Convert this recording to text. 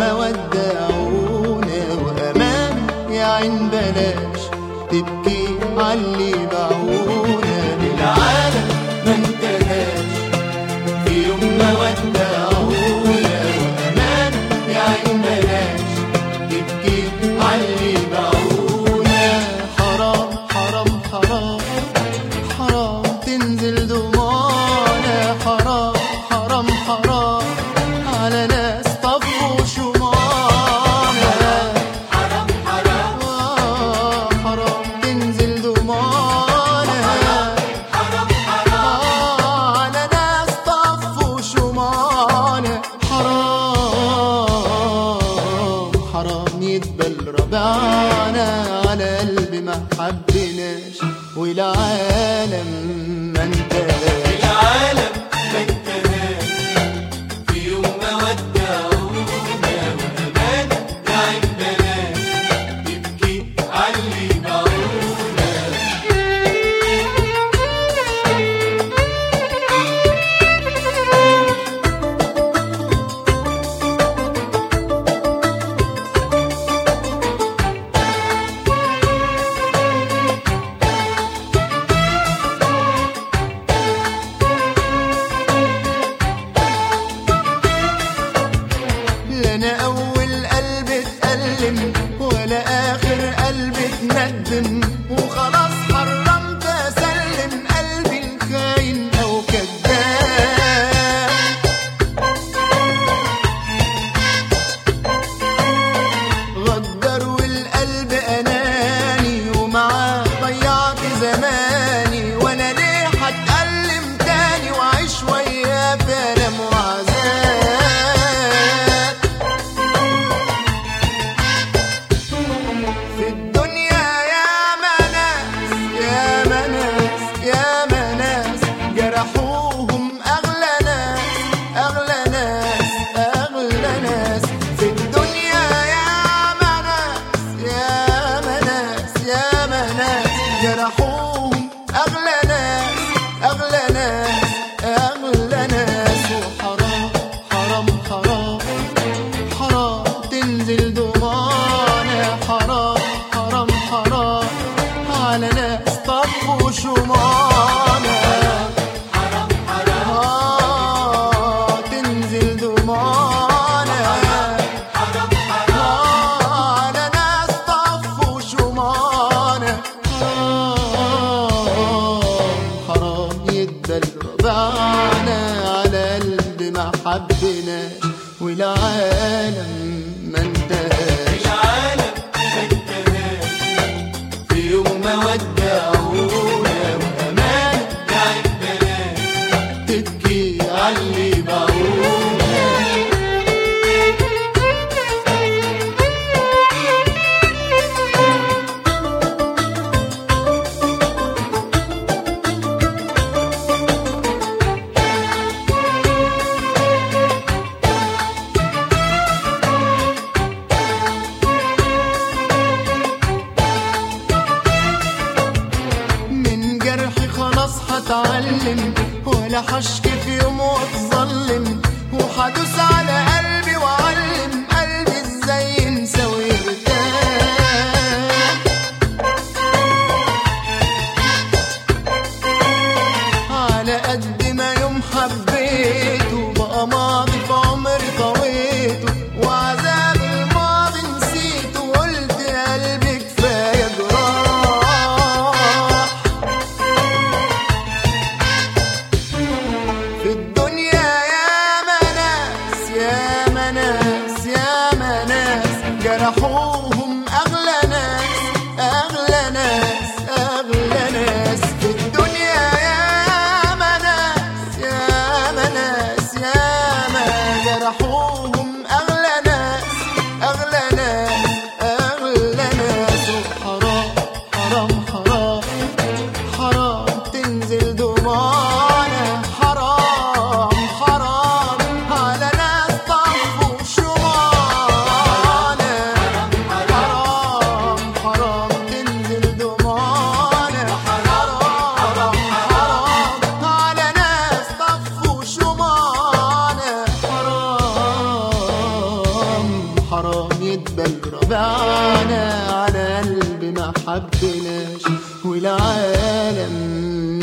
ما ودعونا، وأمان يا عين بلاش تبكي عاللي باعونا. العالم ما انتهاش في يوم ما ودعونا، وأمان يا عين بلاش تبكي عاللي باعونا. حرام حرام حرام حرام تنزل دموعنا، حرام حرام حرام على ناس طفوا شمعنا. حرام حرام حرام تنزل دموعنا، حرام حرام على ناس طفوا شمعنا. حرام حرام يدبل ربعنا على قلب ما حبناش، والعالم ما انتهاش. العالم ما انتهاش في يوم ما ودعونا، وأمان يا عين بلاش تبكي عاللي باعونا. لا أنا أول قلب اتألم ولا آخر قلب اتندم، وخلاص حرمت أسلم قلبي الخاين أو كذاب. غدر والقلب أناني، ومعاه ضيعت زماني، وأنا ليه هتألم تاني وأعيش وياه في ألم وعذاب. في الدنيا يا ناس يا ناس يا ناس جرحوهم أغلى ناس أغلى ناس أغلى ناس. في الدنيا يا ناس يا ناس يا ناس جرحوهم أغلى ناس أغلى ناس أغلى ناس. وحرام حرام حرام حرام تنزل دموعنا، حرام حرام حرام على ناس طفوا شمعنا. حرام حرام تنزل دموعنا، حرام حرام على ناس طفوا شمعنا. حرام حرام يدبل ربعنا على قلب ما حبناش، والعالم ما انتهاش. العالم ما انتهاش في يوم ما ودعونا، وأمان يا عين بلاش تبكي عاللي باعونا. من جرحي خلاص هتعلم، ولا هشكي في يوم واتظلم، وهدوس على قلبي وأعلم قلبي ازاي ينسى ويرتاح. على قد ما يوم حبيته بقى ماضي في عمري طويته، وعذاب الماضي نسيته، وقلت يا قلبي كفاية جراح. في الدنيا يا ناس يا ناس يا ناس جرحوهم أغلى ناس أغلى ناس أغلى ناس. في الدنيا يا ناس يا ناس يا جرحوهم أغلى ناس أغلى ناس أغلى ناس. وحرام حرام حرام حرام تنزل دموعنا، حرام حرام على ناس طفوا شمعنا. حرام حرام حرام يدبل ربعنا على قلب ما حبناش والعالم